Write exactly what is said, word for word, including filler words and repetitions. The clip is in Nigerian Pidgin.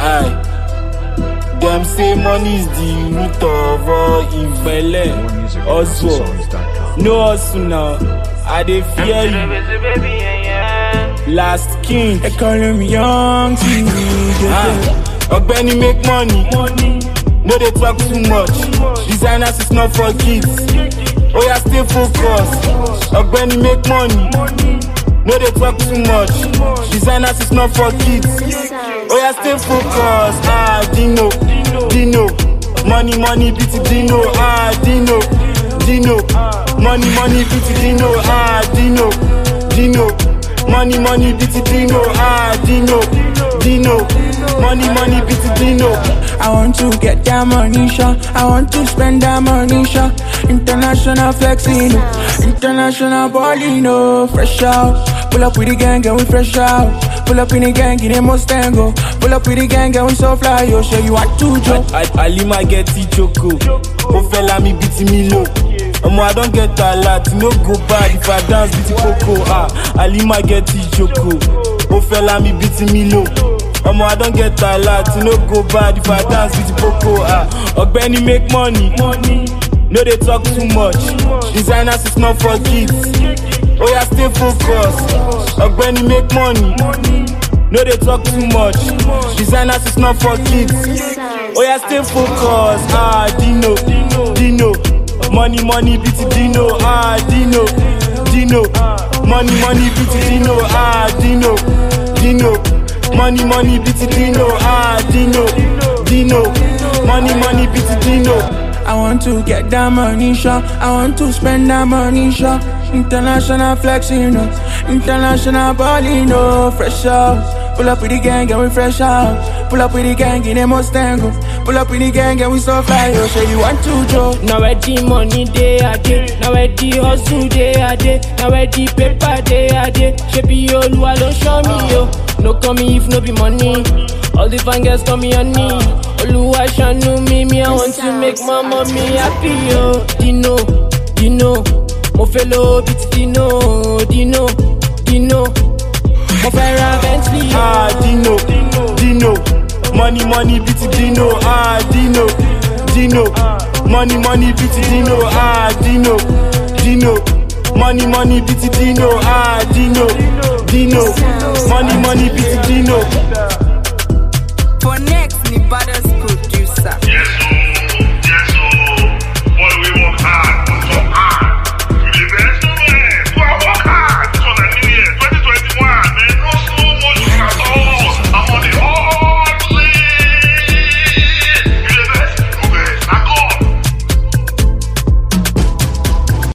Aye. Them say money is the root of all evil. Hustle. No hustle now. I dey fear you. Last king. They call him young T V. Ogbeni make money. No they talk too much. Designers is not for kids. Oh yeah, stay focused. Ogbeni make money. No they talk too much. Designers is not for kids. Oh yeah, stay focused. Ah, Dino, Dino. Money, money, beat Dino. Ah, Dino, Dino. Money, money, beat Dino. Ah, Dino, Dino. Money, money, beat Dino. Ah, Dino, Dino. Money, money, beat Dino. I want to get that money, sure. I want to spend that money, sure. International flexing, international balling, no. Fresh out, pull up with the gang and we fresh out. Pull up in the gang, get the Mustango. Pull up with the gang and we so fly, yo. Show you what to do. I, I, Alima get the choco. Oh fella me beat me low. Um, I don't get a lot, no go bad if I dance beat Coco. Ah, Alima get the choco. Oh fella me beat me low. Um, I don't get a lot, no go bad if I dance with Coco. Ah, Ogbeni make money. No they talk too much. Designers is not for kids. Oh yeah, stay focused. Ogbeni make money. No they talk too much. Designers is not for kids. Oh yeah, stay focused. Ah, Dino, Dino. Money, money, beat Dino. Ah, Dino, Dino. Money, money, beat Dino. Ah, Dino, Dino. Money, money, beat Dino. Ah, Dino, Dino. Money, money, beat Dino. I want to get that money, sure. I want to spend that money, sure. International flexing, no. International balling, no. Fresh out. Pull up with the gang and we fresh out. Pull up with the gang in the Mustango. Pull up with the gang and we so fly, yo. Say you want to joke. Now where the money day a day. Now where the hustle day a day. Now where the paper day a day. Shebi yo, Lua don't show me, yo. No call me if no be money. All the fine girls call me honey. Oluwa shanu me, me I want to make my mommy happy, yo. Dino, Dino. Mo fellow beat Dino, Dino, Dino. Mo fera Bentley, yo. Ah, Dino, Dino. Money, money, beat Dino. Ah, Dino, Dino. Money, money, beat Dino. Ah, Dino, Dino. Money, money, beat Dino. Ah, Dino, Dino. Money, money, beat Dino.